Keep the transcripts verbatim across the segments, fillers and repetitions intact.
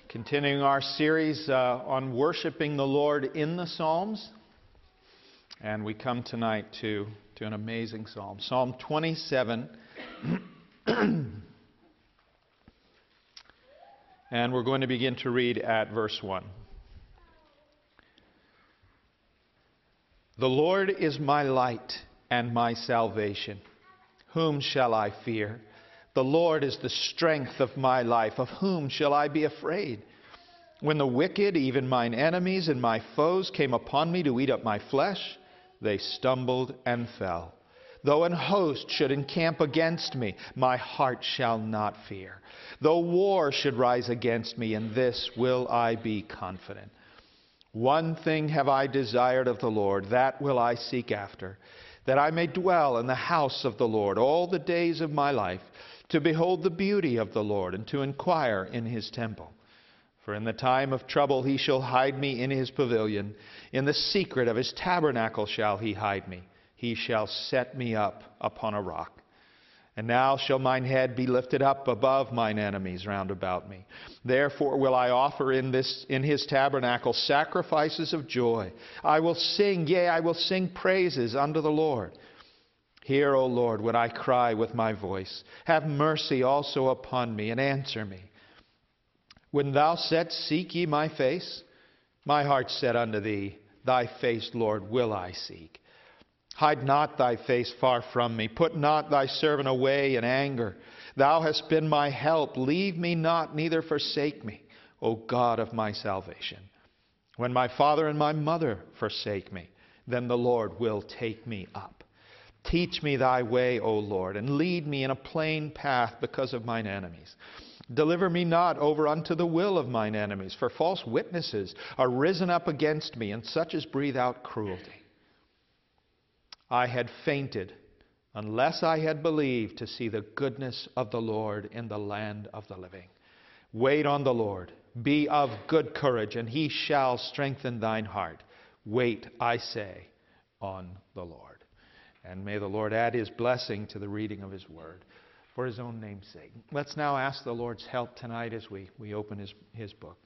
Continuing our series uh, on worshiping the Lord in the Psalms. And we come tonight to, to an amazing psalm. Psalm twenty-seven. And we're going to begin to read at verse one. The Lord is my light and my salvation. Whom shall I fear? The Lord is the strength of my life. Of whom shall I be afraid? When the wicked, even mine enemies and my foes, came upon me to eat up my flesh, they stumbled and fell. Though an host should encamp against me, my heart shall not fear. Though war should rise against me, in this will I be confident. One thing have I desired of the Lord, that will I seek after, that I may dwell in the house of the Lord all the days of my life, to behold the beauty of the Lord, and to inquire in his temple. For in the time of trouble he shall hide me in his pavilion. In the secret of his tabernacle shall he hide me. He shall set me up upon a rock. And now shall mine head be lifted up above mine enemies round about me. Therefore will I offer in this in his tabernacle sacrifices of joy. I will sing, yea, I will sing praises unto the Lord. Hear, O Lord, when I cry with my voice. Have mercy also upon me, and answer me. When thou saidst, seek ye my face, my heart said unto thee, thy face, Lord, will I seek. Hide not thy face far from me. Put not thy servant away in anger. Thou hast been my help. Leave me not, neither forsake me, O God of my salvation. When my father and my mother forsake me, then the Lord will take me up. Teach me thy way, O Lord, and lead me in a plain path because of mine enemies. Deliver me not over unto the will of mine enemies, for false witnesses are risen up against me, and such as breathe out cruelty. I had fainted unless I had believed to see the goodness of the Lord in the land of the living. Wait on the Lord. Be of good courage, and he shall strengthen thine heart. Wait, I say, on the Lord. And may the Lord add his blessing to the reading of his word for his own name's sake. Let's now ask the Lord's help tonight as we, we open his, his book.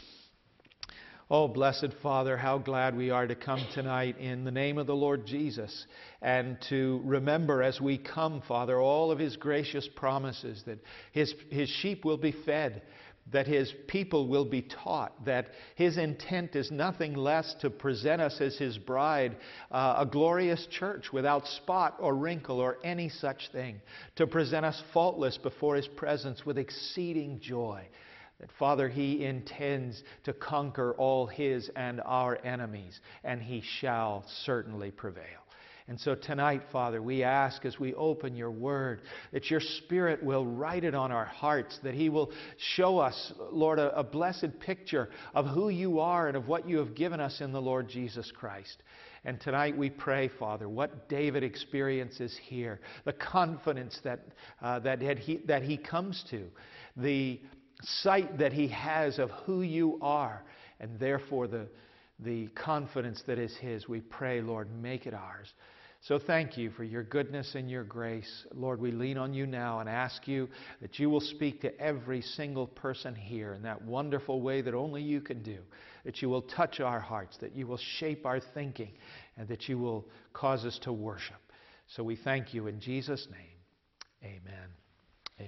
Oh, blessed Father, how glad we are to come tonight in the name of the Lord Jesus, and to remember as we come, Father, all of his gracious promises, that his, his sheep will be fed, that his people will be taught, that his intent is nothing less to present us as his bride, uh, a glorious church without spot or wrinkle or any such thing, to present us faultless before his presence with exceeding joy. That, Father, he intends to conquer all his and our enemies, and he shall certainly prevail. And so tonight, Father, we ask as we open your word that your Spirit will write it on our hearts, that he will show us, Lord, a, a blessed picture of who you are and of what you have given us in the Lord Jesus Christ. And tonight we pray, Father, what David experiences here, the confidence that, uh, that, he, that he comes to, the sight that he has of who you are, and therefore the, the confidence that is his. We pray, Lord, make it ours. So thank you for your goodness and your grace. Lord, we lean on you now and ask you that you will speak to every single person here in that wonderful way that only you can do, that you will touch our hearts, that you will shape our thinking, and that you will cause us to worship. So we thank you in Jesus' name. Amen. Amen.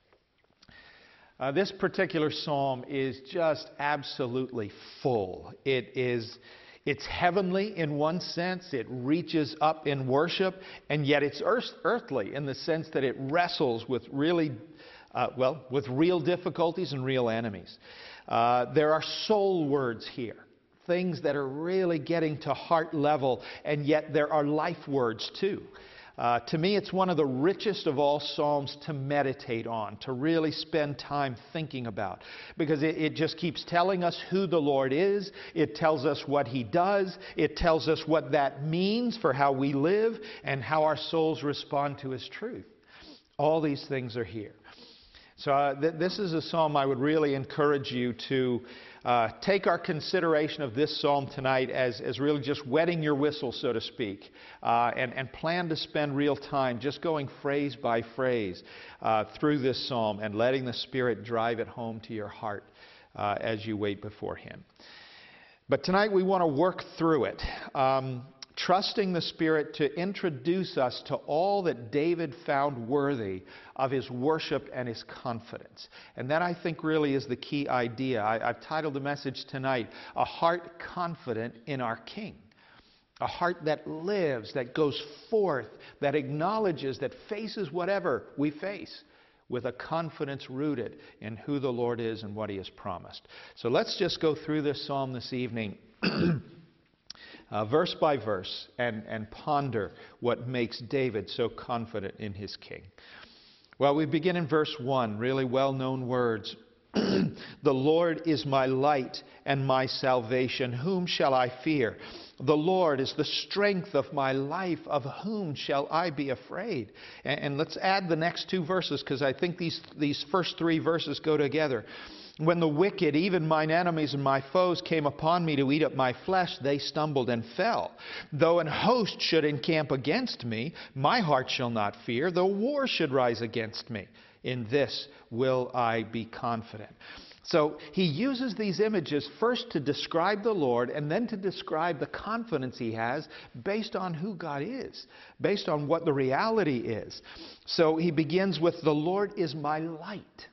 Uh, this particular psalm is just absolutely full. It is, it's heavenly in one sense. It reaches up in worship, and yet it's earth, earthly in the sense that it wrestles with really, uh, well, with real difficulties and real enemies. Uh, there are soul words here, things that are really getting to heart level, and yet there are life words too. Uh, to me, it's one of the richest of all psalms to meditate on, to really spend time thinking about, because it, it just keeps telling us who the Lord is. It tells us what he does. It tells us what that means for how we live and how our souls respond to his truth. All these things are here. So uh, th- this is a psalm I would really encourage you to uh, take our consideration of this psalm tonight as, as really just wetting your whistle, so to speak, uh, and, and plan to spend real time just going phrase by phrase uh, through this psalm and letting the Spirit drive it home to your heart uh, as you wait before Him. But tonight we want to work through it, um, trusting the Spirit to introduce us to all that David found worthy of his worship and his confidence. And that, I think, really is the key idea. I, I've titled the message tonight, A Heart Confident in Our King. A heart that lives, that goes forth, that acknowledges, that faces whatever we face with a confidence rooted in who the Lord is and what He has promised. So let's just go through this psalm this evening, uh, verse by verse, and, and ponder what makes David so confident in his King. Well, we begin in verse one, really well-known words. The Lord is my light and my salvation. Whom shall I fear? The Lord is the strength of my life. Of whom shall I be afraid? And, and let's add the next two verses, because I think these, these first three verses go together. When the wicked, even mine enemies and my foes, came upon me to eat up my flesh, they stumbled and fell. Though an host should encamp against me, my heart shall not fear. Though war should rise against me, in this will I be confident. So he uses these images first to describe the Lord and then to describe the confidence he has based on who God is, based on what the reality is. So he begins with, the Lord is my light.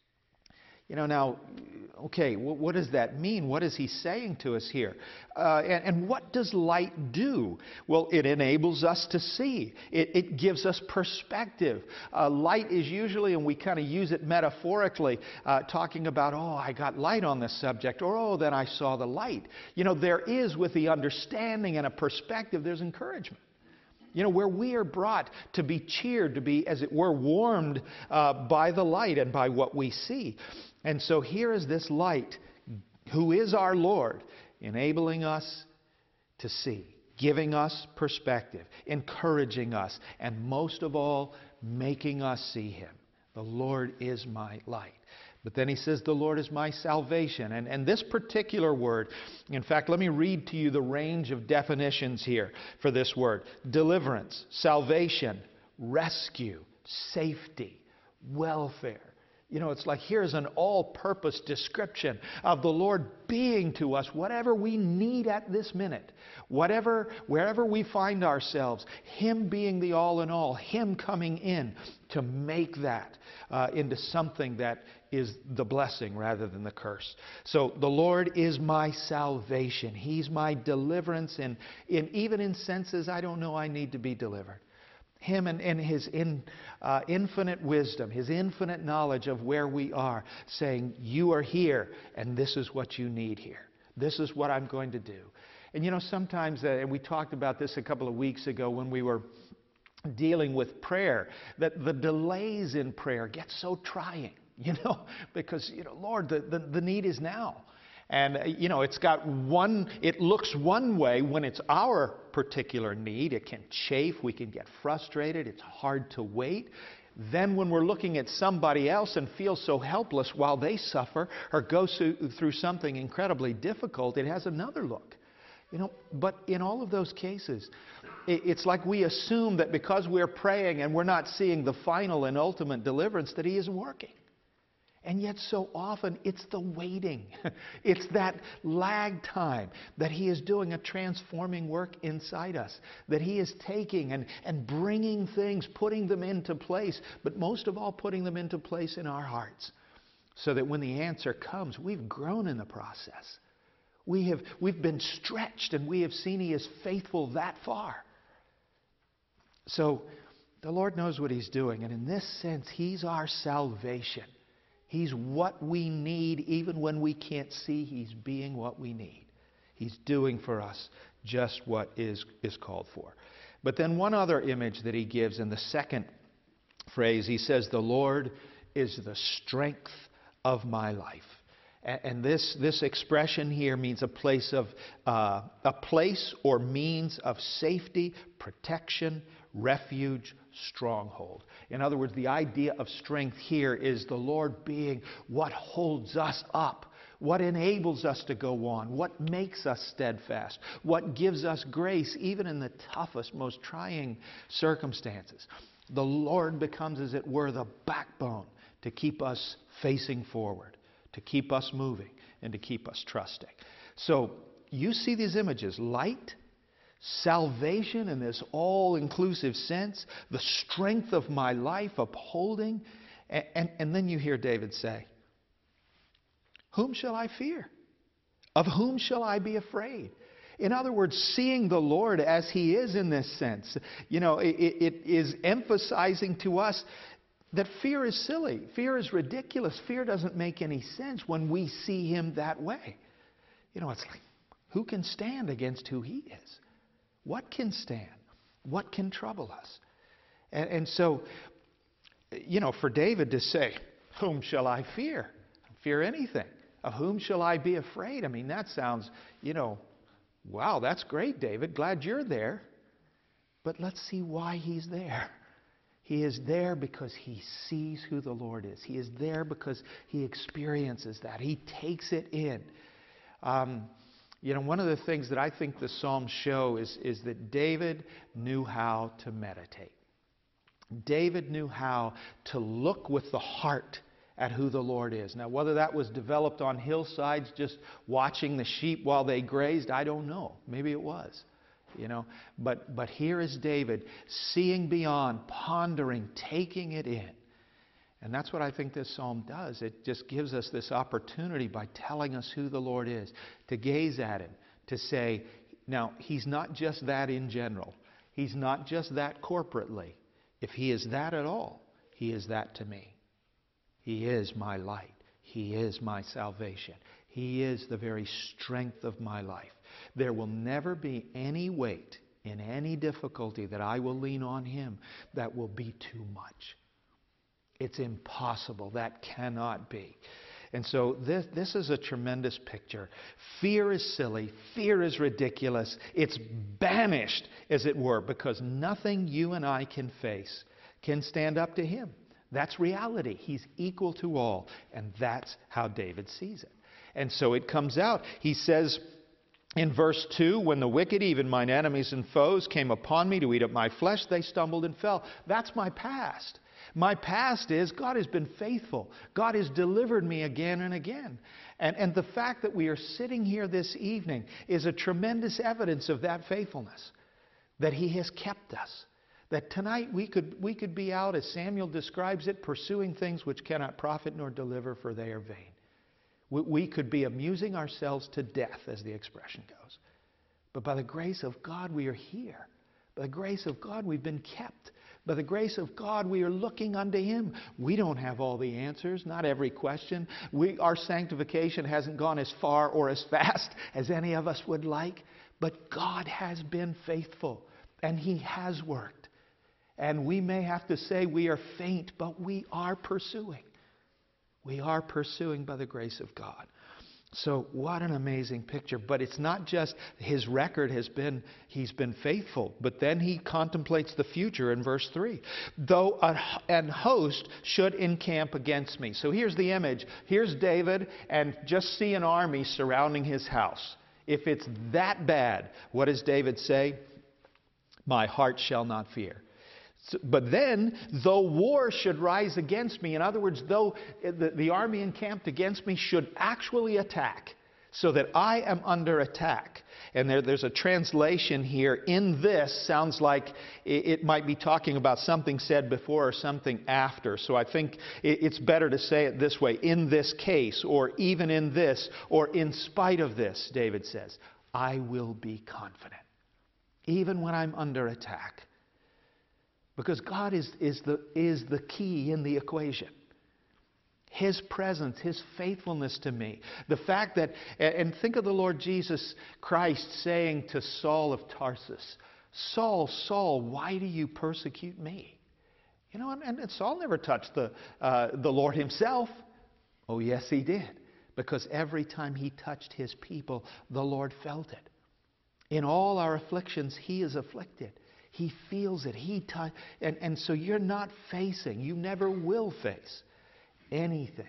You know, now, okay, what does that mean? What is he saying to us here? Uh, and, and what does light do? Well, it enables us to see. It, it gives us perspective. Uh, light is usually, and we kind of use it metaphorically, uh, talking about, oh, I got light on this subject, or oh, then I saw the light. You know, there is, with the understanding and a perspective, there's encouragement. You know, where we are brought to be cheered, to be, as it were, warmed uh, by the light and by what we see. And so here is this light, who is our Lord, enabling us to see, giving us perspective, encouraging us, and most of all, making us see Him. The Lord is my light. But then he says, the Lord is my salvation. And, and this particular word, in fact, let me read to you the range of definitions here for this word. Deliverance, salvation, rescue, safety, welfare. You know, it's like here's an all-purpose description of the Lord being to us whatever we need at this minute. Whatever, wherever we find ourselves, Him being the all in all, Him coming in to make that uh, into something that is the blessing rather than the curse. So the Lord is my salvation. He's my deliverance, and in, even in senses I don't know I need to be delivered. Him and, and His in, uh, infinite wisdom, His infinite knowledge of where we are, saying, you are here, and this is what you need here. This is what I'm going to do. And you know, sometimes, uh, and we talked about this a couple of weeks ago when we were dealing with prayer, that the delays in prayer get so trying, you know, because, you know, Lord, the, the, the need is now. And, uh, you know, it's got one, it looks one way when it's our particular need. It can chafe, we can get frustrated, it's hard to wait. Then when we're looking at somebody else and feel so helpless while they suffer or go through something incredibly difficult, it has another look. You know, but in all of those cases, it's like we assume that because we're praying and we're not seeing the final and ultimate deliverance, that He isn't working. And yet so often it's the waiting. It's that lag time that He is doing a transforming work inside us. That He is taking and, and bringing things, putting them into place, but most of all putting them into place in our hearts. So that when the answer comes, we've grown in the process. We have, we've been stretched and we have seen He is faithful that far. So the Lord knows what He's doing. And in this sense, He's our salvation. He's what we need even when we can't see. He's being what we need. He's doing for us just what is, is called for. But then one other image that he gives in the second phrase, he says, the Lord is the strength of my life. And this, this expression here means a place of uh, a place or means of safety, protection, refuge, stronghold. In other words, the idea of strength here is the Lord being what holds us up, what enables us to go on, what makes us steadfast, what gives us grace even in the toughest, most trying circumstances. The Lord becomes, as it were, the backbone to keep us facing forward, to to keep us moving and to keep us trusting. So you see these images: light, salvation in this all-inclusive sense, the strength of my life upholding. And, and, and then you hear David say, whom shall I fear? Of whom shall I be afraid? In other words, seeing the Lord as He is in this sense, you know, it, it is emphasizing to us that fear is silly. Fear is ridiculous. Fear doesn't make any sense when we see Him that way. You know, it's like, who can stand against who He is? What can stand? What can trouble us? And, and so, you know, for David to say, whom shall I fear? Fear anything. Of whom shall I be afraid? I mean, that sounds, you know, wow, that's great, David. Glad you're there. But let's see why he's there. He is there because he sees who the Lord is. He is there because he experiences that. He takes it in. Um, you know, one of the things that I think the Psalms show is, is that David knew how to meditate. David knew how to look with the heart at who the Lord is. Now, whether that was developed on hillsides, just watching the sheep while they grazed, I don't know. Maybe it was, you know. But but here is David seeing beyond, pondering, taking it in. And that's what I think this psalm does. It just gives us this opportunity by telling us who the Lord is, to gaze at Him, to say, now, He's not just that in general. He's not just that corporately. If He is that at all, He is that to me. He is my light. He is my salvation. He is the very strength of my life. There will never be any weight in any difficulty that I will lean on Him that will be too much. It's impossible. That cannot be. And so this, this is a tremendous picture. Fear is silly. Fear is ridiculous. It's banished, as it were, because nothing you and I can face can stand up to Him. That's reality. He's equal to all. And that's how David sees it. And so it comes out. He says in verse two, when the wicked, even mine enemies and foes, came upon me to eat up my flesh, they stumbled and fell. That's my past. My past is God has been faithful. God has delivered me again and again. And, and the fact that we are sitting here this evening is a tremendous evidence of that faithfulness, that He has kept us. That tonight we could, we could be out, as Samuel describes it, pursuing things which cannot profit nor deliver, for they are vain. We, we could be amusing ourselves to death, as the expression goes. But by the grace of God, we are here. By the grace of God, we've been kept. By the grace of God, we are looking unto Him. We don't have all the answers, not every question. We, our sanctification hasn't gone as far or as fast as any of us would like. But God has been faithful, and He has worked. And we may have to say we are faint, but we are pursuing. We are pursuing by the grace of God. So what an amazing picture. But it's not just his record has been, he's been faithful. But then he contemplates the future in verse three. Though an host should encamp against me. So here's the image. Here's David, and just see an army surrounding his house. If it's that bad, what does David say? My heart shall not fear. So, but then, though war should rise against me, in other words, though the, the army encamped against me should actually attack, so that I am under attack. And there, there's a translation here, in this, sounds like it, it might be talking about something said before or something after. So I think it, it's better to say it this way, in this case, or even in this, or in spite of this, David says, I will be confident, even when I'm under attack. Because God is, is, the, is the key in the equation. His presence, His faithfulness to me. The fact that, and think of the Lord Jesus Christ saying to Saul of Tarsus, Saul, Saul, why do you persecute me? You know, and, and Saul never touched the, uh, the Lord Himself. Oh, yes, he did. Because every time he touched His people, the Lord felt it. In all our afflictions, He is afflicted. He feels it. He t- and, and so you're not facing, you never will face anything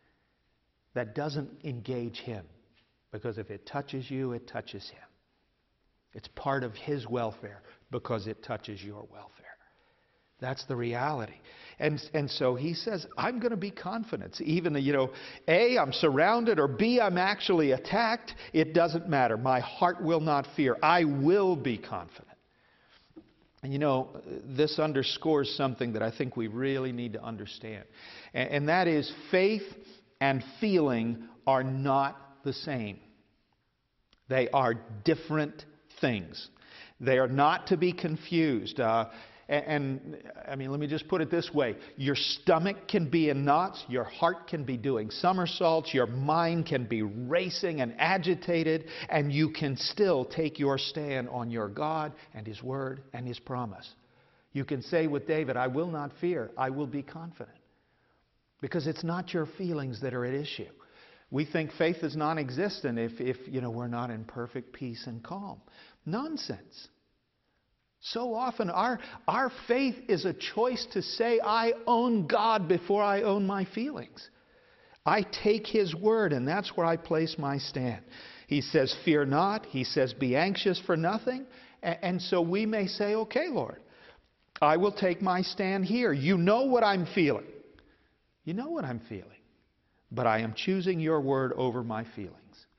that doesn't engage Him. Because if it touches you, it touches Him. It's part of His welfare because it touches your welfare. That's the reality. And, and so he says, I'm going to be confident. Even, you know, A, I'm surrounded, or B, I'm actually attacked. It doesn't matter. My heart will not fear. I will be confident. And you know, this underscores something that I think we really need to understand. And, and that is, faith and feeling are not the same. They are different things. They are not to be confused. Uh, and, and, I mean, let me just put it this way. Your stomach can be in knots. Your heart can be doing somersaults. Your mind can be racing and agitated. And you can still take your stand on your God and His Word and His promise. You can say with David, I will not fear. I will be confident. Because it's not your feelings that are at issue. We think faith is non-existent if, if you know, we're not in perfect peace and calm. Nonsense. So often our, our faith is a choice to say, I own God before I own my feelings. I take His word, and that's where I place my stand. He says, fear not. He says, be anxious for nothing. And, and so we may say, okay, Lord, I will take my stand here. You know what I'm feeling. You know what I'm feeling. But I am choosing your word over my feelings.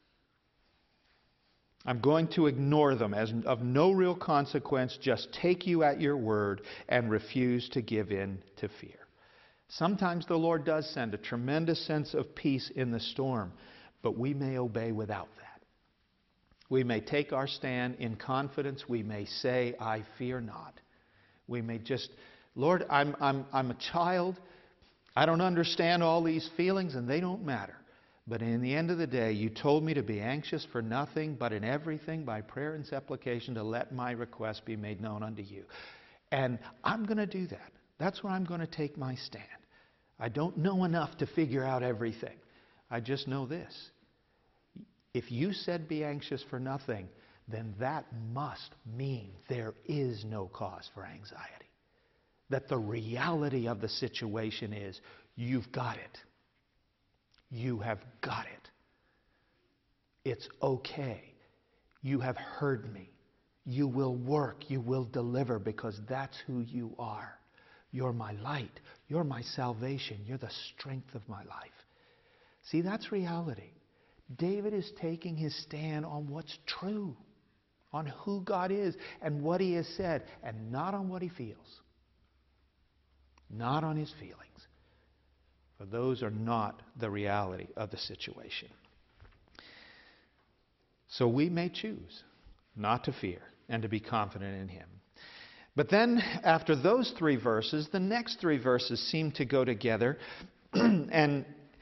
I'm going to ignore them as of no real consequence, just take you at your word and refuse to give in to fear. Sometimes the Lord does send a tremendous sense of peace in the storm, but we may obey without that. We may take our stand in confidence. We may say, I fear not. We may just, Lord, I'm, I'm, I'm a child. I don't understand all these feelings, and they don't matter. But in the end of the day, you told me to be anxious for nothing, but in everything by prayer and supplication to let my request be made known unto you. And I'm going to do that. That's where I'm going to take my stand. I don't know enough to figure out everything. I just know this. If you said be anxious for nothing, then that must mean there is no cause for anxiety. That the reality of the situation is you've got it. You have got it. It's okay. You have heard me. You will work. You will deliver because that's who you are. You're my light. You're my salvation. You're the strength of my life. See, that's reality. David is taking his stand on what's true, on who God is and what He has said, and not on what he feels. Not on his feelings. For those are not the reality of the situation. So we may choose not to fear and to be confident in Him. But then, after those three verses, the next three verses seem to go together. And,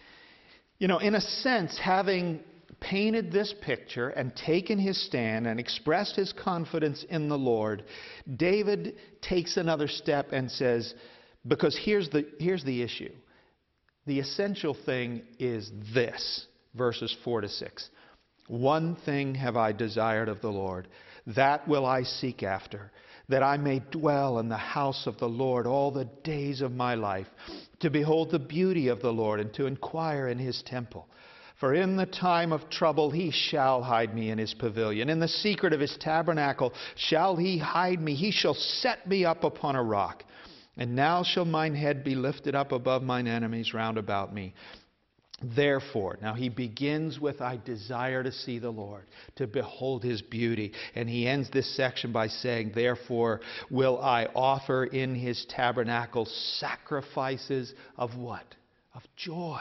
you know, in a sense, having painted this picture and taken his stand and expressed his confidence in the Lord, David takes another step and says, because here's the, here's the issue. The essential thing is this, verses four to six. One thing have I desired of the Lord, that will I seek after, that I may dwell in the house of the Lord all the days of my life, to behold the beauty of the Lord and to inquire in His temple. For in the time of trouble He shall hide me in His pavilion. In the secret of His tabernacle shall He hide me. He shall set me up upon a rock. And now shall mine head be lifted up above mine enemies round about me. Therefore, now he begins with, I desire to see the Lord, to behold His beauty. And he ends this section by saying, therefore will I offer in His tabernacle sacrifices of what? Of joy.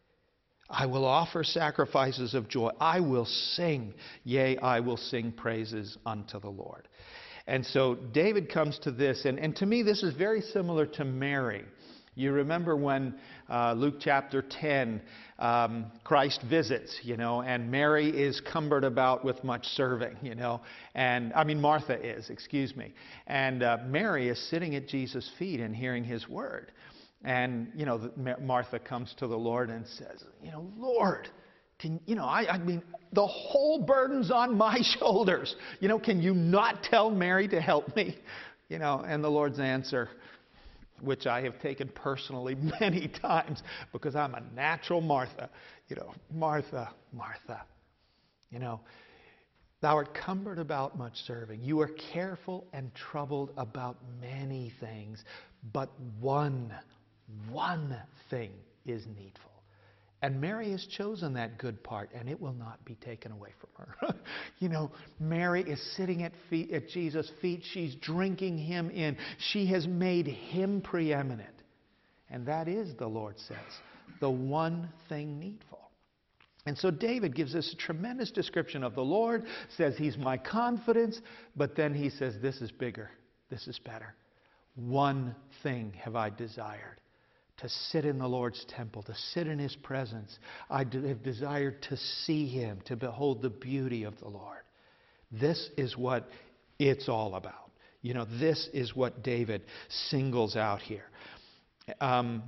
I will offer sacrifices of joy. I will sing, yea, I will sing praises unto the Lord. And so David comes to this, and, and to me this is very similar to Mary. You remember when uh, Luke chapter ten, um, Christ visits, you know, and Mary is cumbered about with much serving, you know, and I mean Martha is, excuse me, and uh, Mary is sitting at Jesus' feet and hearing His word. And, you know, Martha comes to the Lord and says, you know, Lord, can, you know, I, I mean, the whole burden's on my shoulders. You know, can you not tell Mary to help me? You know, and the Lord's answer, which I have taken personally many times because I'm a natural Martha. You know, Martha, Martha. You know, Thou art cumbered about much serving. You are careful and troubled about many things. But one, one thing is needful. And Mary has chosen that good part, and it will not be taken away from her. You know, Mary is sitting at, feet, at Jesus' feet. She's drinking Him in. She has made Him preeminent. And that is, the Lord says, the one thing needful. And so David gives us a tremendous description of the Lord, says He's my confidence, but then he says, this is bigger, this is better. One thing have I desired, to sit in the Lord's temple, to sit in His presence. I have desired to see Him, to behold the beauty of the Lord. This is what it's all about. You know, this is what David singles out here. Um...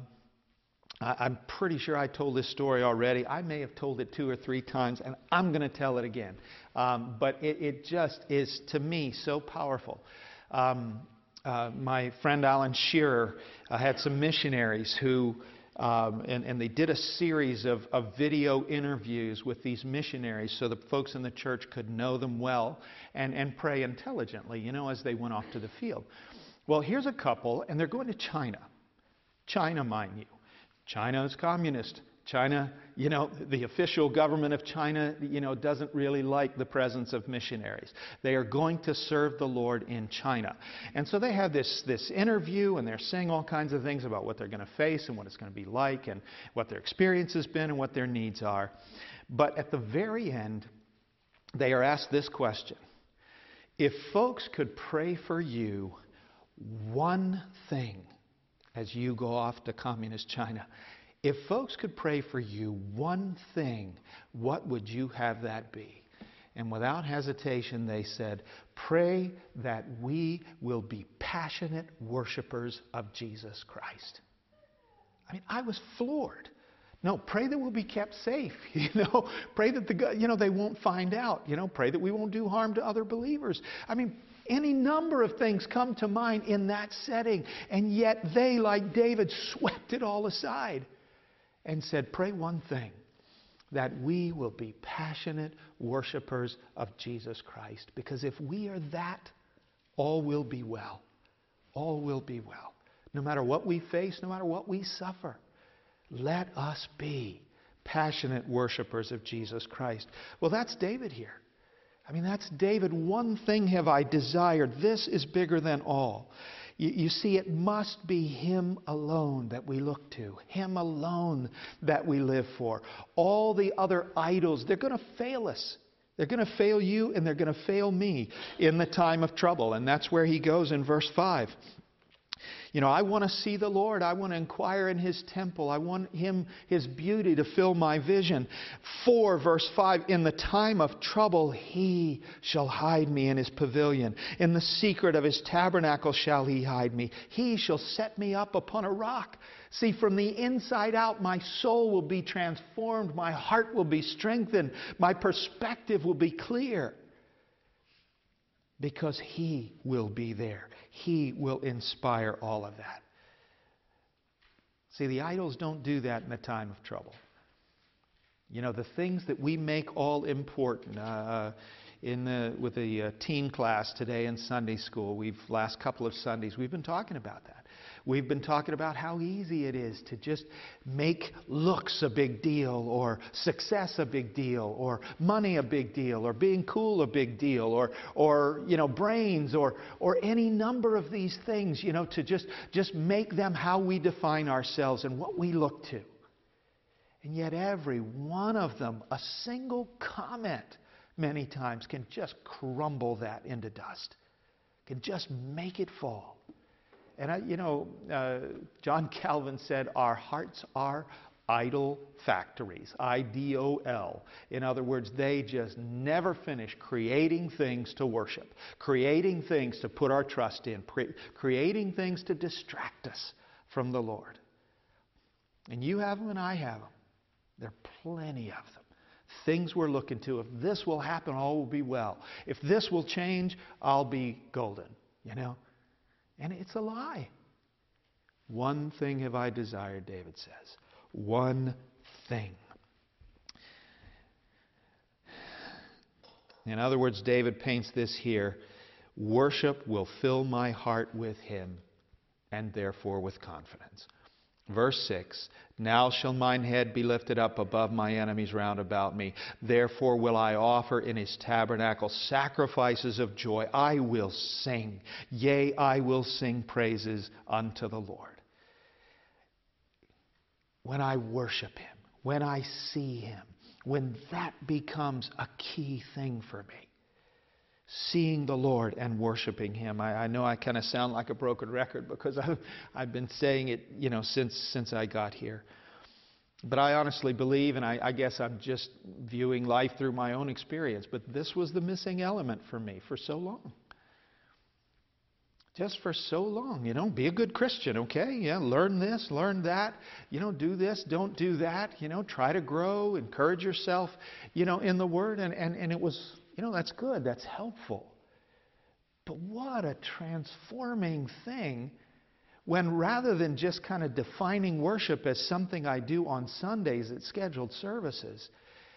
I'm pretty sure I told this story already. I may have told it two or three times, and I'm going to tell it again. Um, but it, it just is, to me, so powerful. Um, uh, my friend Alan Shearer uh, had some missionaries who, um, and, and they did a series of, of video interviews with these missionaries so the folks in the church could know them well and, and pray intelligently, you know, as they went off to the field. Well, here's a couple, and they're going to China. China, mind you. China is communist. China, you know, the official government of China, you know, doesn't really like the presence of missionaries. They are going to serve the Lord in China. And so they have this, this interview, and they're saying all kinds of things about what they're going to face and what it's going to be like and what their experience has been and what their needs are. But at the very end, they are asked this question. If folks could pray for you one thing, as you go off to communist China, if folks could pray for you one thing, what would you have that be? And without hesitation, they said, pray that we will be passionate worshipers of Jesus Christ. I mean, I was floored. No, pray that we'll be kept safe. You know, pray that the you know they won't find out. You know, pray that we won't do harm to other believers. I mean, any number of things come to mind in that setting, and yet they, like David, swept it all aside and said, pray one thing, that we will be passionate worshipers of Jesus Christ. Because if we are that, all will be well. All will be well. No matter what we face, no matter what we suffer, let us be passionate worshipers of Jesus Christ. Well, that's David here. I mean, that's David. One thing have I desired. This is bigger than all. You, you see, it must be Him alone that we look to. Him alone that we live for. All the other idols, they're going to fail us. They're going to fail you, and they're going to fail me in the time of trouble. And that's where he goes in verse five. You know, I want to see the Lord. I want to inquire in His temple. I want Him, His beauty to fill my vision. four, verse five, in the time of trouble He shall hide me in His pavilion. In the secret of His tabernacle shall He hide me. He shall set me up upon a rock. See, from the inside out, my soul will be transformed. My heart will be strengthened. My perspective will be clear. Because He will be there. He will inspire all of that. See, the idols don't do that in the time of trouble. You know, the things that we make all important. Uh, in the, with the uh, teen class today in Sunday school, we've last couple of Sundays, we've been talking about that. We've been talking about how easy it is to just make looks a big deal, or success a big deal, or money a big deal, or being cool a big deal, or, or you know, brains, or, or any number of these things, you know, to just, just make them how we define ourselves and what we look to. And yet every one of them, a single comment, many times can just crumble that into dust, can just make it fall. And, I, you know, uh, John Calvin said, our hearts are idol factories, I D O L. In other words, they just never finish creating things to worship, creating things to put our trust in, pre- creating things to distract us from the Lord. And you have them and I have them. There are plenty of them. Things we're looking to. If this will happen, all will be well. If this will change, I'll be golden, you know. And it's a lie. One thing have I desired, David says. One thing. In other words, David paints this here. Worship will fill my heart with Him, and therefore with confidence. Verse six, now shall mine head be lifted up above my enemies round about me. Therefore will I offer in His tabernacle sacrifices of joy. I will sing, yea, I will sing praises unto the Lord. When I worship Him, when I see Him, when that becomes a key thing for me, seeing the Lord and worshiping Him. I, I know I kind of sound like a broken record because I've, I've been saying it, you know, since since I got here. But I honestly believe, and I, I guess I'm just viewing life through my own experience, but this was the missing element for me for so long. Just for so long, you know, be a good Christian, okay? Yeah, learn this, learn that, you know, do this, don't do that, you know, try to grow, encourage yourself, you know, in the Word. And, and, and it was, you know, that's good, that's helpful. But what a transforming thing when rather than just kind of defining worship as something I do on Sundays at scheduled services,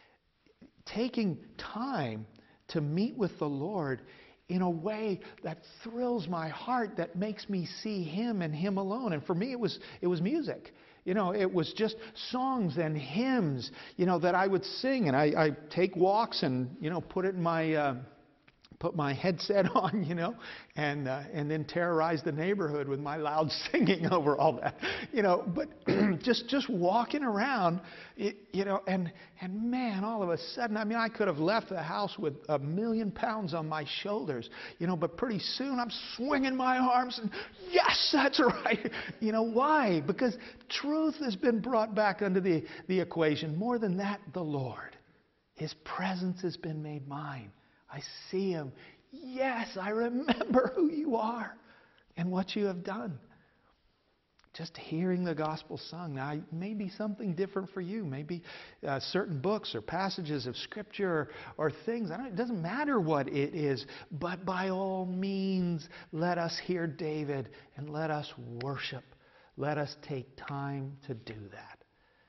taking time to meet with the Lord in a way that thrills my heart, that makes me see Him and Him alone. And for me, it was it was music. You know, it was just songs and hymns, you know, that I would sing. And I, I take walks and, you know, put it in my... Uh, put my headset on, you know, and uh, and then terrorize the neighborhood with my loud singing over all that, you know. But just just walking around, it, you know, and and man, all of a sudden, I mean, I could have left the house with a million pounds on my shoulders, you know, but pretty soon I'm swinging my arms and yes, that's right. You know why? Because truth has been brought back under the the equation. More than that, the Lord, His presence has been made mine. I see Him. Yes, I remember who You are and what You have done. Just hearing the gospel sung. Now, it may be something different for you. Maybe uh, certain books or passages of Scripture or, or things. I don't, it doesn't matter what it is. But by all means, let us hear David and let us worship. Let us take time to do that.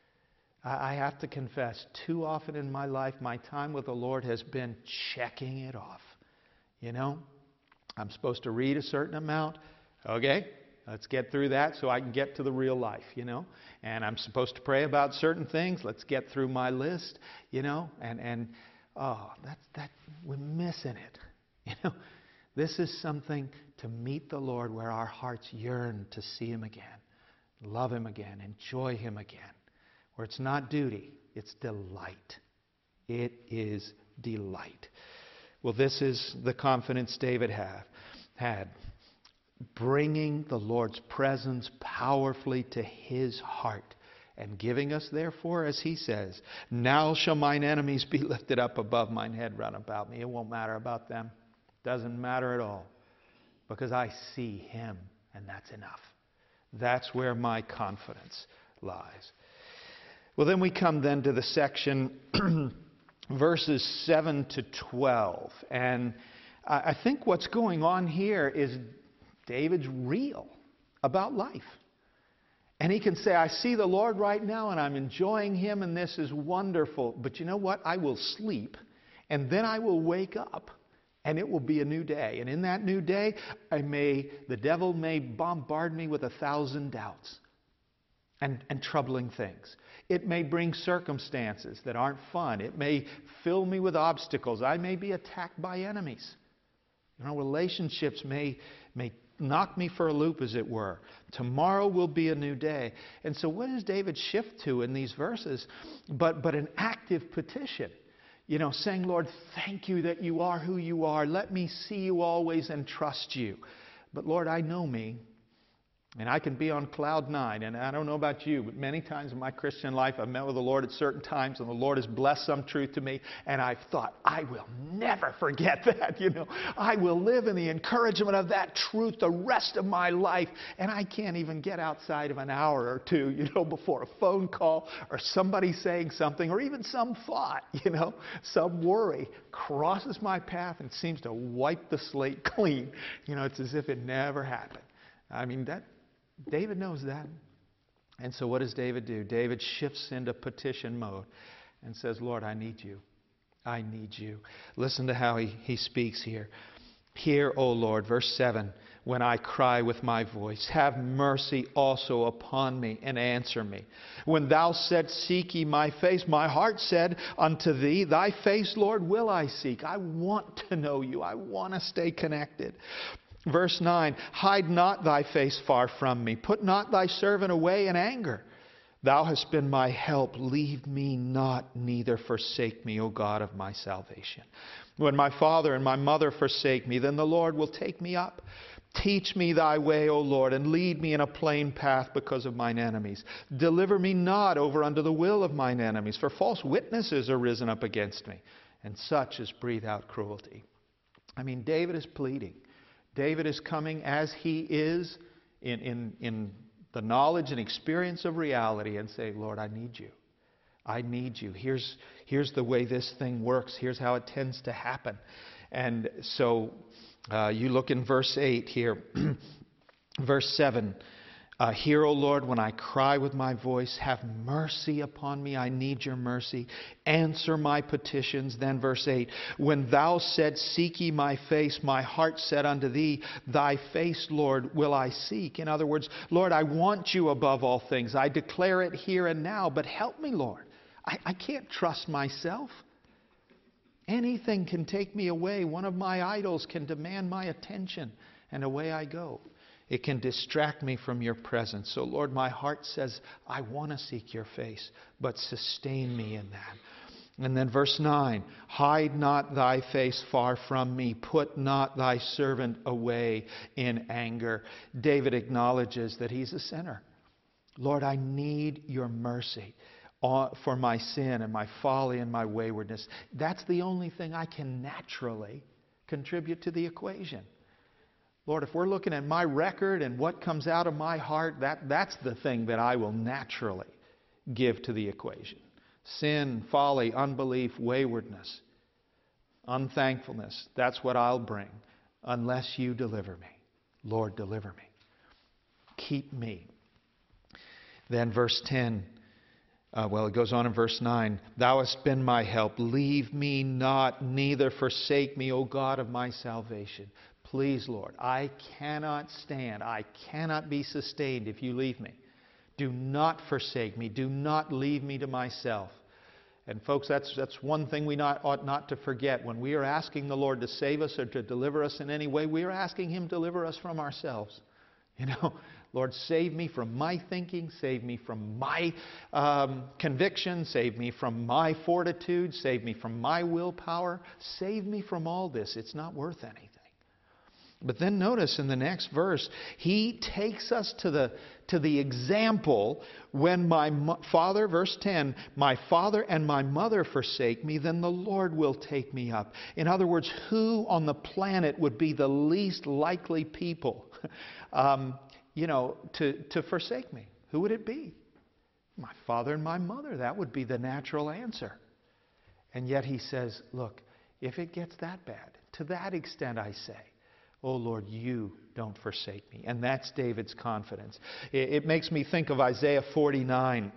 I have to confess, too often in my life, my time with the Lord has been checking it off. You know, I'm supposed to read a certain amount. Okay, let's get through that so I can get to the real life, you know. And I'm supposed to pray about certain things. Let's get through my list, you know. And, and oh, that's, that, we're missing it. You know, this is something to meet the Lord where our hearts yearn to see Him again, love Him again, enjoy Him again. Where it's not duty, it's delight. It is delight. Well, this is the confidence David have, had. Bringing the Lord's presence powerfully to his heart. And giving us, therefore, as he says, now shall mine enemies be lifted up above mine head round about me. It won't matter about them. Doesn't matter at all. Because I see Him, and that's enough. That's where my confidence lies. Well, then we come then to the section verses seven to twelve. And I think what's going on here is David's real about life. And he can say, I see the Lord right now and I'm enjoying Him and this is wonderful. But you know what? I will sleep and then I will wake up and it will be a new day. And in that new day, I may, the devil may bombard me with a thousand doubts and, and troubling things. It may bring circumstances that aren't fun. It may fill me with obstacles. I may be attacked by enemies. You know, relationships may, may knock me for a loop, as it were. Tomorrow will be a new day. And so what does David shift to in these verses? But, but an active petition. You know, saying, Lord, thank You that You are who You are. Let me see You always and trust You. But Lord, I know me. And I can be on cloud nine, and I don't know about you, but many times in my Christian life I've met with the Lord at certain times, and the Lord has blessed some truth to me, and I've thought, I will never forget that, you know. I will live in the encouragement of that truth the rest of my life, and I can't even get outside of an hour or two, you know, before a phone call or somebody saying something, or even some thought, you know, some worry crosses my path and seems to wipe the slate clean. You know, it's as if it never happened. I mean, that David knows that. And so what does David do? David shifts into petition mode and says, Lord, I need You. I need you. Listen to how he, he speaks here. Hear, O Lord, verse seven, when I cry with my voice. Have mercy also upon me and answer me. When thou saidst, seek ye my face, my heart said unto thee, thy face, Lord, will I seek. I want to know you. I want to stay connected. Verse nine, hide not thy face far from me. Put not thy servant away in anger. Thou hast been my help. Leave me not, neither forsake me, O God of my salvation. When my father and my mother forsake me, then the Lord will take me up. Teach me thy way, O Lord, and lead me in a plain path because of mine enemies. Deliver me not over unto the will of mine enemies, for false witnesses are risen up against me, and such as breathe out cruelty. I mean, David is pleading. David is coming as he is in, in, in the knowledge and experience of reality and say, Lord, I need you. I need you. Here's, here's the way this thing works. Here's how it tends to happen. And so uh, you look in verse eight here. Verse seven. Uh, Hear, O Lord, when I cry with my voice. Have mercy upon me. I need your mercy. Answer my petitions. Then verse eight. When thou saidst, seek ye my face, my heart said unto thee, thy face, Lord, will I seek. In other words, Lord, I want you above all things. I declare it here and now, but help me, Lord. I, I can't trust myself. Anything can take me away. One of my idols can demand my attention, and away I go. It can distract me from your presence. So, Lord, my heart says, I want to seek your face, but sustain me in that. And then verse nine, hide not thy face far from me. Put not thy servant away in anger. David acknowledges that he's a sinner. Lord, I need your mercy for my sin and my folly and my waywardness. That's the only thing I can naturally contribute to the equation. Lord, if we're looking at my record and what comes out of my heart, that, that's the thing that I will naturally give to the equation. Sin, folly, unbelief, waywardness, unthankfulness, that's what I'll bring unless you deliver me. Lord, deliver me. Keep me. Then verse ten, uh, well, it goes on in verse nine. Thou hast been my help. Leave me not, neither forsake me, O God of my salvation. Please, Lord, I cannot stand. I cannot be sustained if you leave me. Do not forsake me. Do not leave me to myself. And folks, that's, that's one thing we not, ought not to forget. When we are asking the Lord to save us or to deliver us in any way, we are asking Him to deliver us from ourselves. You know, Lord, save me from my thinking, save me from my um, conviction, save me from my fortitude, save me from my willpower, save me from all this. It's not worth anything. But then notice in the next verse, he takes us to the, to the example when my mo- father, verse ten, my father and my mother forsake me, then the Lord will take me up. In other words, who on the planet would be the least likely people um, you know, to, to forsake me? Who would it be? My father and my mother. That would be the natural answer. And yet he says, look, if it gets that bad, to that extent I say, oh Lord, you don't forsake me. And that's David's confidence. It, it makes me think of Isaiah forty-nine,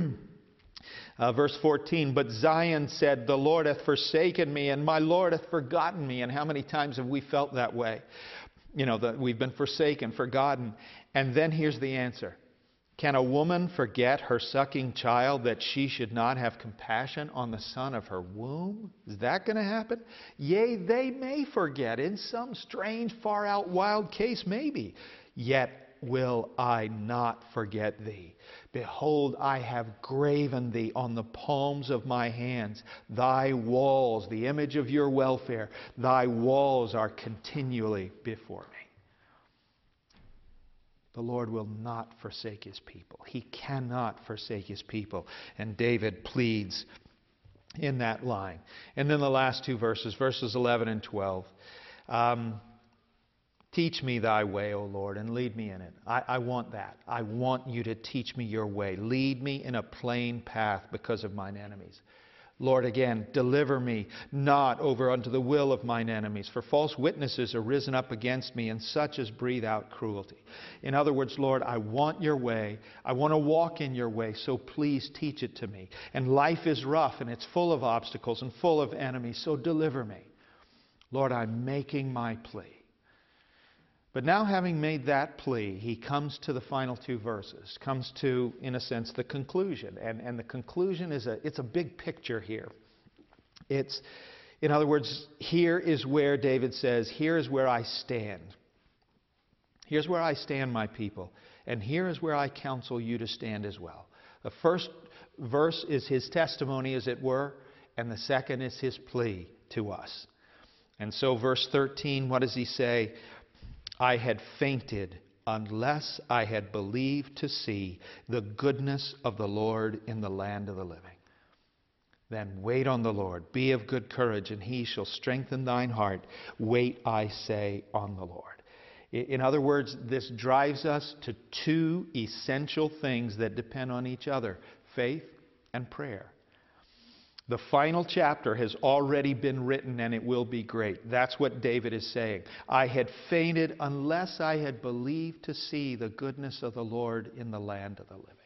uh, verse fourteen. But Zion said, the Lord hath forsaken me, and my Lord hath forgotten me. And how many times have we felt that way? You know, that we've been forsaken, forgotten. And then here's the answer. Can a woman forget her sucking child that she should not have compassion on the son of her womb? Is that going to happen? Yea, they may forget in some strange, far-out, wild case, maybe. Yet will I not forget thee. Behold, I have graven thee on the palms of my hands. Thy walls, the image of your welfare, thy walls are continually before me. The Lord will not forsake His people. He cannot forsake His people. And David pleads in that line. And then the last two verses, verses eleven and twelve. Um, teach me thy way, O Lord, and lead me in it. I, I want that. I want you to teach me your way. Lead me in a plain path because of mine enemies. Lord, again, deliver me not over unto the will of mine enemies, for false witnesses are risen up against me, and such as breathe out cruelty. In other words, Lord, I want your way. I want to walk in your way, so please teach it to me. And life is rough, and it's full of obstacles and full of enemies, so deliver me. Lord, I'm making my plea. But now, having made that plea, he comes to the final two verses, comes to, in a sense, the conclusion. And, and the conclusion is a, it's a big picture here. It's, in other words, here is where David says, here is where I stand. Here's where I stand, my people. And here is where I counsel you to stand as well. The first verse is his testimony, as it were, and the second is his plea to us. And so verse thirteen, what does he say? I had fainted unless I had believed to see the goodness of the Lord in the land of the living. Then wait on the Lord. Be of good courage, and he shall strengthen thine heart. Wait, I say, on the Lord. In other words, this drives us to two essential things that depend on each other: faith and prayer. The final chapter has already been written, and it will be great. That's what David is saying. I had fainted unless I had believed to see the goodness of the Lord in the land of the living.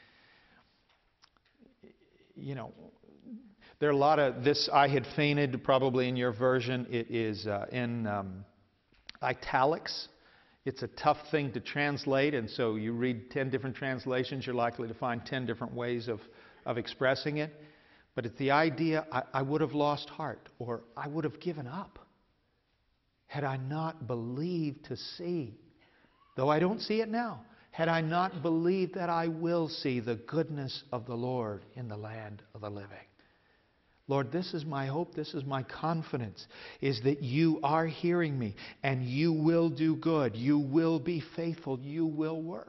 You know, there are a lot of this, I had fainted, probably in your version. It is uh, in um, italics. It's a tough thing to translate, and so you read ten different translations, you're likely to find ten different ways of, of expressing it. But it's the idea, I, I would have lost heart, or I would have given up had I not believed to see, though I don't see it now, had I not believed that I will see the goodness of the Lord in the land of the living. Lord, this is my hope, this is my confidence, is that you are hearing me, and you will do good, you will be faithful, you will work.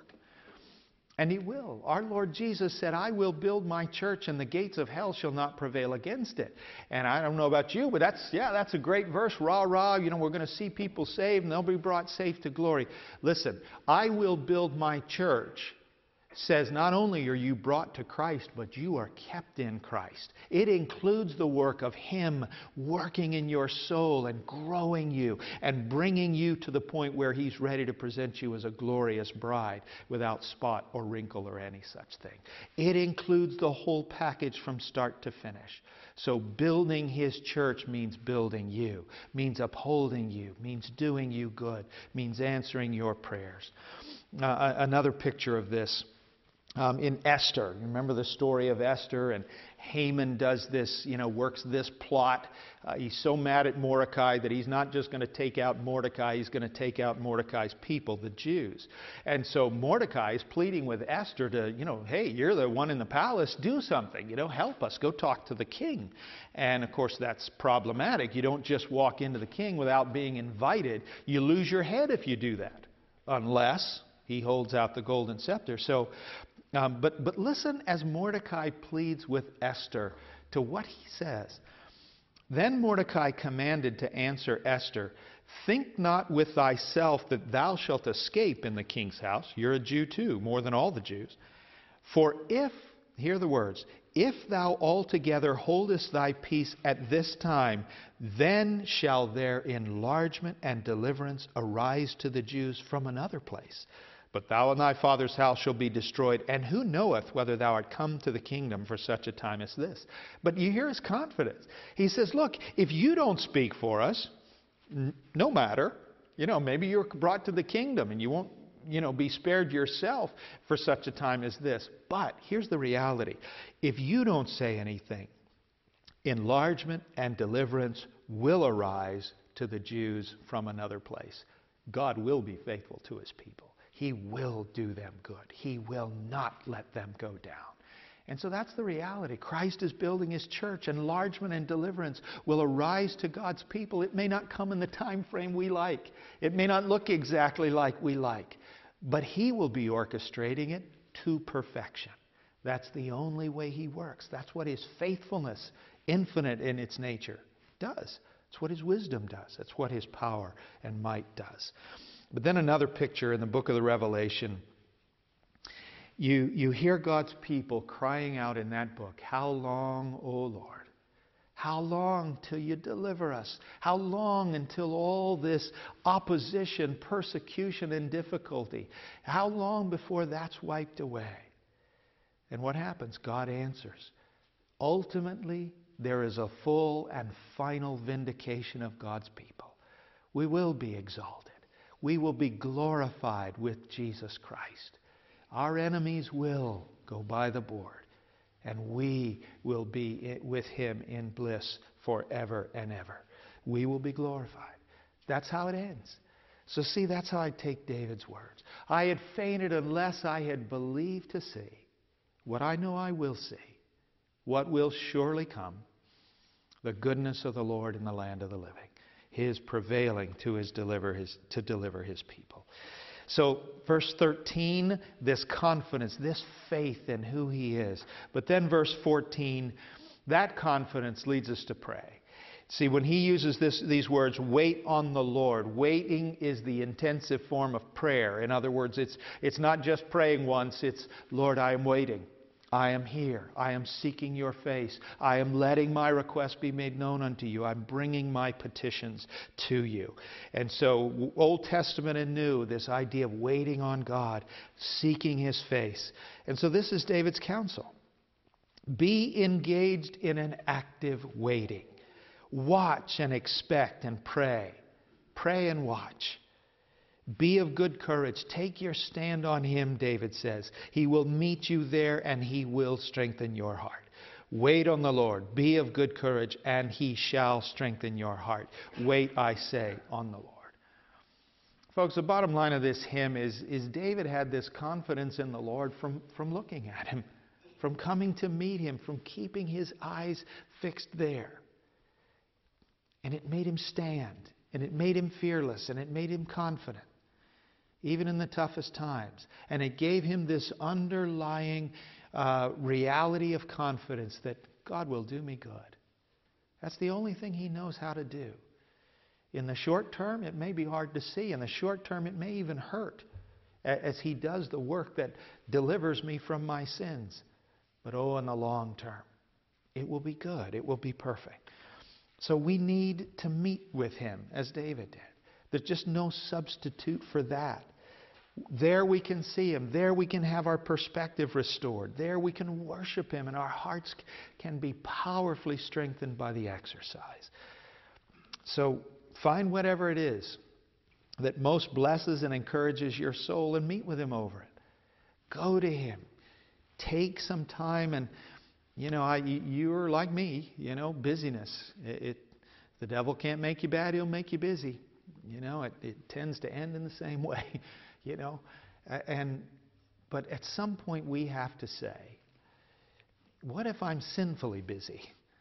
And he will. Our Lord Jesus said, I will build my church, and the gates of hell shall not prevail against it. And I don't know about you, but that's, yeah, that's a great verse. Rah, rah, you know, we're going to see people saved, and they'll be brought safe to glory. Listen, I will build my church says not only are you brought to Christ, but you are kept in Christ. It includes the work of Him working in your soul and growing you and bringing you to the point where He's ready to present you as a glorious bride without spot or wrinkle or any such thing. It includes the whole package from start to finish. So building His church means building you, means upholding you, means doing you good, means answering your prayers. Uh, another picture of this. Um, in Esther, you remember the story of Esther, and Haman does this, you know, works this plot. Uh, he's so mad at Mordecai that he's not just going to take out Mordecai, he's going to take out Mordecai's people, the Jews. And so Mordecai is pleading with Esther to, you know, hey, you're the one in the palace, do something, you know, help us, go talk to the king. And of course that's problematic. You don't just walk into the king without being invited. You lose your head if you do that, unless he holds out the golden scepter. So Um, but, but listen as Mordecai pleads with Esther to what he says. Then Mordecai commanded to answer Esther, think not with thyself that thou shalt escape in the king's house. You're a Jew too, more than all the Jews. For if, hear the words, if thou altogether holdest thy peace at this time, then shall their enlargement and deliverance arise to the Jews from another place. But thou and thy father's house shall be destroyed, and who knoweth whether thou art come to the kingdom for such a time as this? But you hear his confidence. He says, look, if you don't speak for us, n- no matter. You know, maybe you're brought to the kingdom and you won't, you know, be spared yourself for such a time as this. But here's the reality. If you don't say anything, enlargement and deliverance will arise to the Jews from another place. God will be faithful to His people. He will do them good. He will not let them go down. And so that's the reality. Christ is building His church. Enlargement and deliverance will arise to God's people. It may not come in the time frame we like. It may not look exactly like we like. But He will be orchestrating it to perfection. That's the only way He works. That's what His faithfulness, infinite in its nature, does. That's what His wisdom does. That's what His power and might does. But then another picture in the book of the Revelation, you, you hear God's people crying out in that book, how long, O Lord? How long till you deliver us? How long until all this opposition, persecution, and difficulty? How long before that's wiped away? And what happens? God answers. Ultimately, there is a full and final vindication of God's people. We will be exalted. We will be glorified with Jesus Christ. Our enemies will go by the board, and we will be with Him in bliss forever and ever. We will be glorified. That's how it ends. So see, that's how I take David's words. I had fainted unless I had believed to see what I know I will see, what will surely come, the goodness of the Lord in the land of the living, His prevailing to his deliver his to deliver His people. So verse thirteen, this confidence, this faith in who He is. But then verse fourteen, that confidence leads us to pray. See, when he uses this, these words, wait on the Lord, waiting is the intensive form of prayer. In other words, it's, it's not just praying once, it's, Lord, I am waiting. I am here. I am seeking your face. I am letting my request be made known unto you. I'm bringing my petitions to you. And so, Old Testament and New, this idea of waiting on God, seeking His face. And so this is David's counsel. Be engaged in an active waiting. Watch and expect and pray. Pray and watch. Be of good courage. Take your stand on Him, David says. He will meet you there and He will strengthen your heart. Wait on the Lord. Be of good courage and He shall strengthen your heart. Wait, I say, on the Lord. Folks, the bottom line of this hymn is, is David had this confidence in the Lord from, from looking at Him, from coming to meet Him, from keeping his eyes fixed there. And it made him stand, and it made him fearless, and it made him confident, even in the toughest times. And it gave him this underlying uh, reality of confidence that God will do me good. That's the only thing he knows how to do. In the short term, it may be hard to see. In the short term, it may even hurt as He does the work that delivers me from my sins. But oh, in the long term, it will be good. It will be perfect. So we need to meet with Him as David did. There's just no substitute for that. There we can see Him. There we can have our perspective restored. There we can worship Him, and our hearts can be powerfully strengthened by the exercise. So find whatever it is that most blesses and encourages your soul and meet with Him over it. Go to Him. Take some time and, you know, I, you're like me, you know, busyness. It, it, the devil can't make you bad, he'll make you busy. You know, it, it tends to end in the same way, you know. And but at some point we have to say, what if I'm sinfully busy?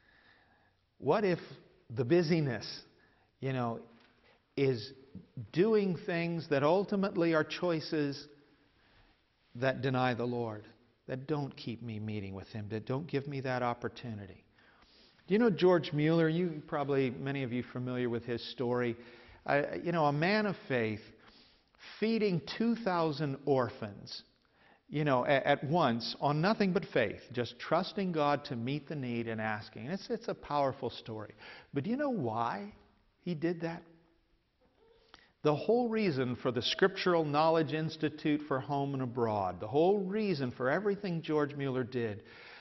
What if the busyness, you know, is doing things that ultimately are choices that deny the Lord, that don't keep me meeting with Him, that don't give me that opportunity? Do you know George Mueller? You probably, many of you familiar with his story. Uh, you know, a man of faith feeding two thousand orphans, you know, at, at once on nothing but faith, just trusting God to meet the need and asking. It's, it's a powerful story. But do you know why he did that? The whole reason for the Scriptural Knowledge Institute for Home and Abroad, the whole reason for everything George Mueller did,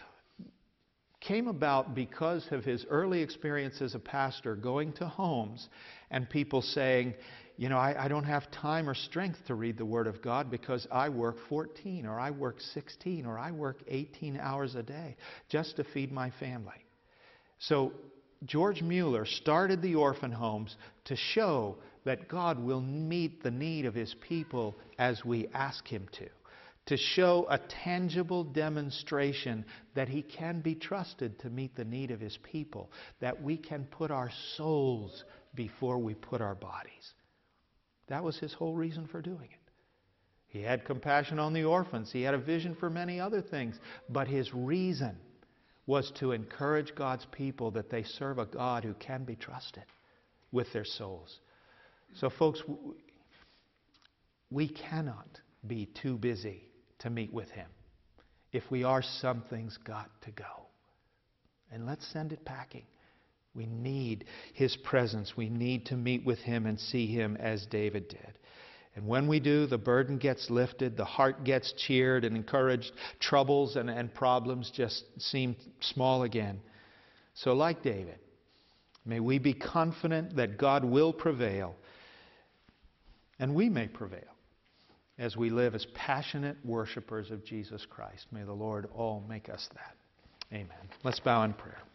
came about because of his early experience as a pastor, going to homes and people saying, you know, I, I don't have time or strength to read the Word of God because I work fourteen or I work sixteen or I work eighteen hours a day just to feed my family. So George Mueller started the orphan homes to show that God will meet the need of His people as we ask Him to. To show a tangible demonstration that He can be trusted to meet the need of His people. That we can put our souls before we put our bodies. That was His whole reason for doing it. He had compassion on the orphans. He had a vision for many other things. But His reason was to encourage God's people that they serve a God who can be trusted with their souls. So folks, we cannot be too busy to meet with Him. If we are, something's got to go. And let's send it packing. We need His presence. We need to meet with Him and see Him as David did. And when we do, the burden gets lifted, the heart gets cheered and encouraged, troubles and, and problems just seem small again. So like David, may we be confident that God will prevail, and we may prevail as we live as passionate worshipers of Jesus Christ. May the Lord all make us that. Amen. Let's bow in prayer.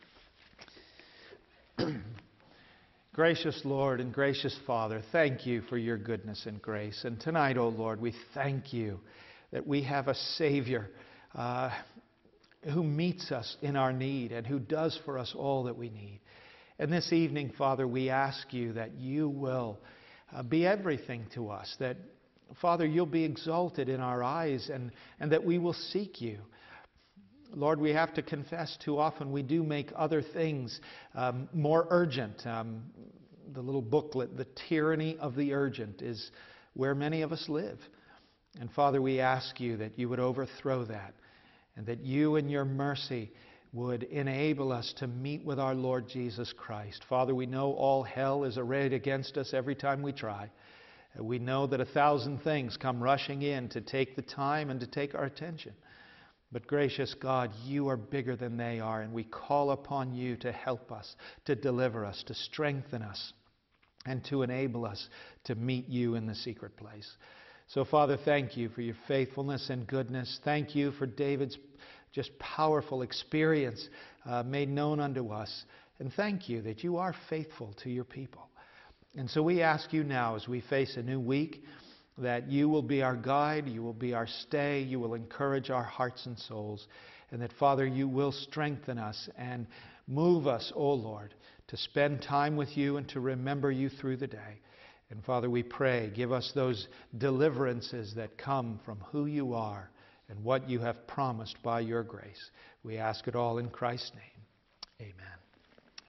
Gracious Lord and gracious Father, thank you for your goodness and grace. And tonight, O Lord, we thank you that we have a Savior uh, who meets us in our need and who does for us all that we need. And this evening, Father, we ask you that you will uh, be everything to us, that, Father, you'll be exalted in our eyes and, and that we will seek you. Lord, we have to confess too often we do make other things um, more urgent. Um, the little booklet, The Tyranny of the Urgent, is where many of us live. And Father, we ask you that you would overthrow that and that you in your mercy would enable us to meet with our Lord Jesus Christ. Father, we know all hell is arrayed against us every time we try. We know that a thousand things come rushing in to take the time and to take our attention. But gracious God, you are bigger than they are, and we call upon you to help us, to deliver us, to strengthen us, and to enable us to meet you in the secret place. So, Father, thank you for your faithfulness and goodness. Thank you for David's just powerful experience uh, made known unto us. And thank you that you are faithful to your people. And so we ask you now, as we face a new week, that you will be our guide, you will be our stay, you will encourage our hearts and souls, and that, Father, you will strengthen us and move us, O Lord, to spend time with you and to remember you through the day. And, Father, we pray, give us those deliverances that come from who you are and what you have promised by your grace. We ask it all in Christ's name. Amen.